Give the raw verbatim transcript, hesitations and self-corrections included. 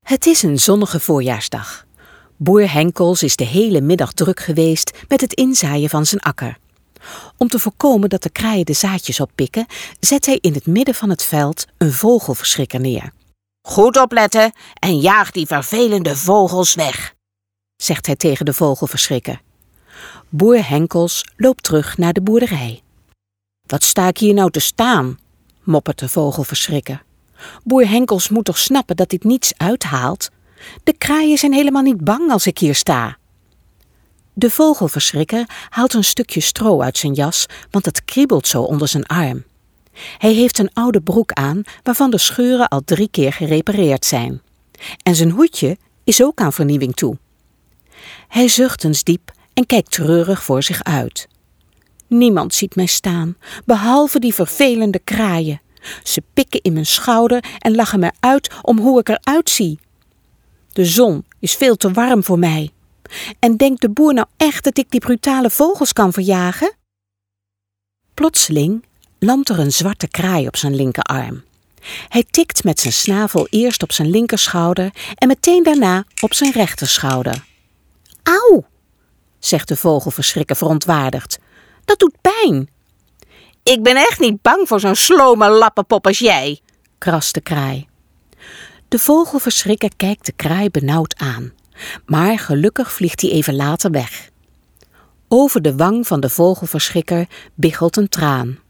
Het is een zonnige voorjaarsdag. Boer Henkels is de hele middag druk geweest met het inzaaien van zijn akker. Om te voorkomen dat de kraaien de zaadjes oppikken, zet hij in het midden van het veld een vogelverschrikker neer. Goed opletten en jaag die vervelende vogels weg, zegt hij tegen de vogelverschrikker. Boer Henkels loopt terug naar de boerderij. Wat sta ik hier nou te staan, moppert de vogelverschrikker. Boer Henkels moet toch snappen dat dit niets uithaalt? De kraaien zijn helemaal niet bang als ik hier sta. De vogelverschrikker haalt een stukje stro uit zijn jas, want het kriebelt zo onder zijn arm. Hij heeft een oude broek aan, waarvan de scheuren al drie keer gerepareerd zijn. En zijn hoedje is ook aan vernieuwing toe. Hij zucht eens diep en kijkt treurig voor zich uit. Niemand ziet mij staan, behalve die vervelende kraaien. Ze pikken in mijn schouder en lachen me uit om hoe ik eruit zie. De zon is veel te warm voor mij. En denkt de boer nou echt dat ik die brutale vogels kan verjagen? Plotseling landt er een zwarte kraai op zijn linkerarm. Hij tikt met zijn snavel eerst op zijn linkerschouder en meteen daarna op zijn rechterschouder. Auw, zegt de vogelverschrikker verontwaardigd. Dat doet pijn. Ik ben echt niet bang voor zo'n slome lappenpop als jij, krast de kraai. De vogelverschrikker kijkt de kraai benauwd aan, maar gelukkig vliegt hij even later weg. Over de wang van de vogelverschrikker biggelt een traan.